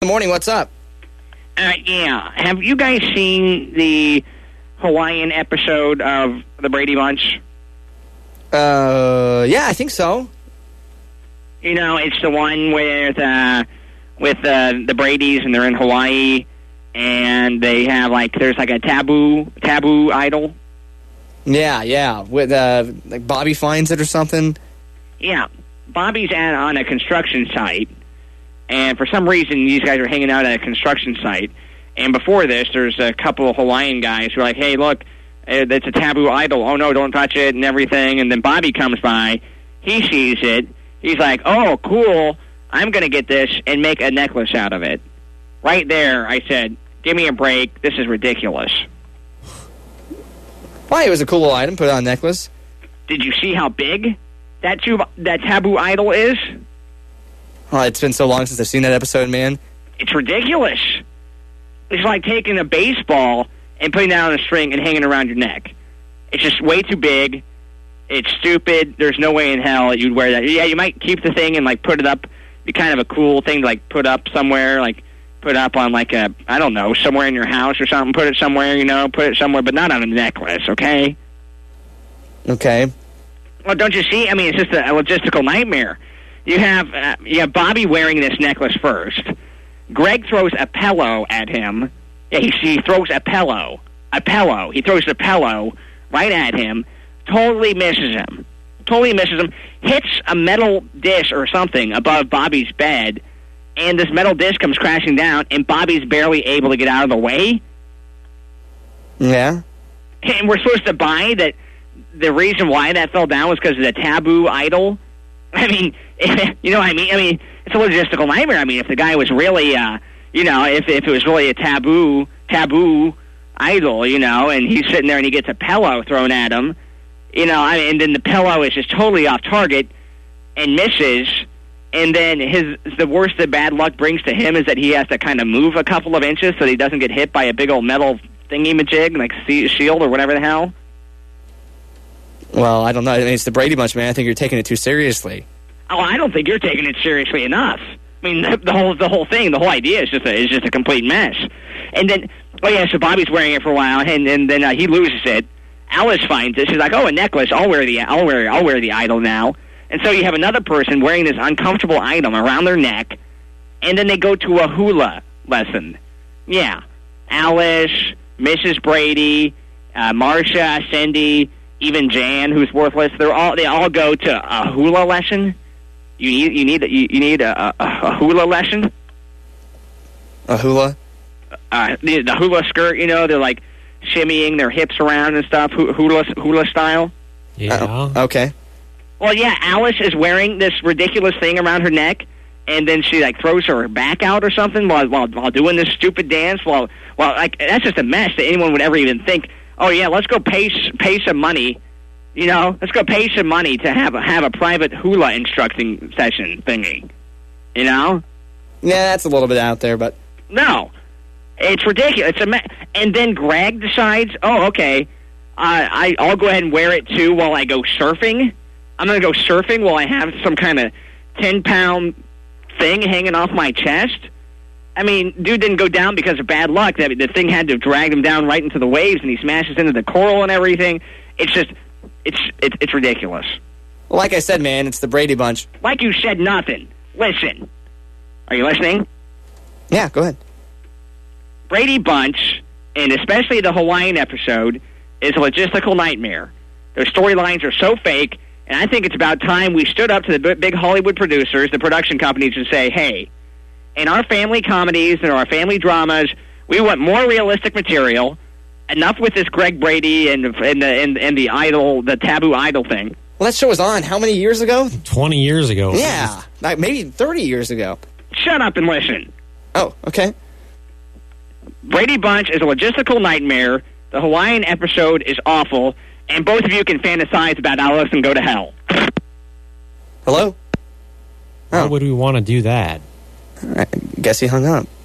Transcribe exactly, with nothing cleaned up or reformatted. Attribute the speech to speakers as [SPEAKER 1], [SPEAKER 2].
[SPEAKER 1] morning. What's up?
[SPEAKER 2] Uh, yeah. Have you guys seen the Hawaiian episode of The Brady Bunch?
[SPEAKER 1] Uh, yeah, I think so.
[SPEAKER 2] You know, it's the one with uh, with uh, the Bradys, and they're in Hawaii, and they have like there's like a taboo taboo idol.
[SPEAKER 1] Yeah, yeah. With uh, like Bobby finds it or something.
[SPEAKER 2] Yeah, Bobby's at on a construction site, and for some reason these guys are hanging out at a construction site. And before this, there's a couple of Hawaiian guys who are like, "Hey, look, it's a taboo idol. Oh no, don't touch it," and everything. And then Bobby comes by, he sees it. He's like, "Oh, cool! I'm gonna get this and make a necklace out of it." Right there, I said, "Give me a break. This is ridiculous."
[SPEAKER 1] Why? It was a cool little item. Put it on a necklace.
[SPEAKER 2] Did you see how big that tube, that taboo idol is?
[SPEAKER 1] Oh, it's been so long since I've seen that episode, man.
[SPEAKER 2] It's ridiculous. It's like taking a baseball and putting that on a string and hanging around your neck. It's just way too big. It's stupid. There's no way in hell you'd wear that. Yeah, you might keep the thing and like put it up. Be kind of a cool thing to like put up somewhere, like put up on like a, I don't know, somewhere in your house or something. Put it somewhere, you know, put it somewhere, but not on a necklace, okay?
[SPEAKER 1] Okay.
[SPEAKER 2] Well, don't you see? I mean, it's just a, a logistical nightmare. You have uh, you have Bobby wearing this necklace first. Greg throws a pillow at him. Yeah, he, he throws a pillow. A pillow. He throws the pillow right at him. Totally misses him. Totally misses him. Hits a metal dish or something above Bobby's bed, and this metal dish comes crashing down, and Bobby's barely able to get out of the way.
[SPEAKER 1] Yeah.
[SPEAKER 2] And we're supposed to buy that the reason why that fell down was because of the taboo idol. I mean, you know what I mean? I mean, it's a logistical nightmare. I mean, if the guy was really, uh, you know, if if it was really a taboo taboo idol, you know, and he's sitting there and he gets a pillow thrown at him, you know, I mean, and then the pillow is just totally off target and misses, and then his the worst that bad luck brings to him is that he has to kind of move a couple of inches so that he doesn't get hit by a big old metal thingy-majig, like shield or whatever the hell.
[SPEAKER 1] Well, I don't know. I mean, it's the Brady Bunch, man. I think you're taking it too seriously.
[SPEAKER 2] Oh, I don't think you're taking it seriously enough. I mean, the, the whole the whole thing, the whole idea is just a, is just a complete mess. And then, oh yeah, so Bobby's wearing it for a while, and, and then uh, he loses it. Alice finds it. She's like, "Oh, a necklace. I'll wear the I'll wear I'll wear the idol now." And so you have another person wearing this uncomfortable item around their neck, and then they go to a hula lesson. Yeah, Alice, Missus Brady, uh, Marcia, Cindy, even Jan, who's worthless. They're all they all go to a hula lesson. You need you need you, you need a, a, a hula lesson.
[SPEAKER 1] A hula?
[SPEAKER 2] Uh, the, the hula skirt, you know, they're like shimmying their hips around and stuff, hula hula style.
[SPEAKER 3] Yeah.
[SPEAKER 1] Uh-oh. Okay.
[SPEAKER 2] Well, yeah, Alice is wearing this ridiculous thing around her neck, and then she like throws her back out or something while while, while doing this stupid dance. While well, like that's just a mess that anyone would ever even think. Oh yeah, let's go pay pay some money. You know, let's go pay some money to have a, have a private hula instructing session thingy. You know?
[SPEAKER 1] Yeah, that's a little bit out there, but
[SPEAKER 2] no, it's ridiculous. It's a me- and then Greg decides, oh, okay, uh, I I'll go ahead and wear it too while I go surfing. I'm going to go surfing while I have some kind of ten pound thing hanging off my chest. I mean, dude didn't go down because of bad luck. The, the thing had to drag him down right into the waves, and he smashes into the coral and everything. It's just, it's it's, it's ridiculous.
[SPEAKER 1] Well, like I said, man, it's the Brady Bunch.
[SPEAKER 2] Like you said nothing. Listen. Are you listening?
[SPEAKER 1] Yeah, go ahead.
[SPEAKER 2] Brady Bunch, and especially the Hawaiian episode, is a logistical nightmare. Their storylines are so fake, and I think it's about time we stood up to the big Hollywood producers, the production companies, and say, hey, in our family comedies and our family dramas, we want more realistic material. Enough with this Greg Brady and and the and, and the idol, the taboo idol thing.
[SPEAKER 1] Well, that show was on how many years ago?
[SPEAKER 3] Twenty years ago.
[SPEAKER 1] Yeah, like maybe thirty years ago.
[SPEAKER 2] Shut up and listen.
[SPEAKER 1] Oh, okay.
[SPEAKER 2] Brady Bunch is a logistical nightmare. The Hawaiian episode is awful, and both of you can fantasize about Alice and go to hell.
[SPEAKER 1] Hello?
[SPEAKER 3] Why
[SPEAKER 1] Oh.
[SPEAKER 3] would we want to do that?
[SPEAKER 1] I guess he hung up.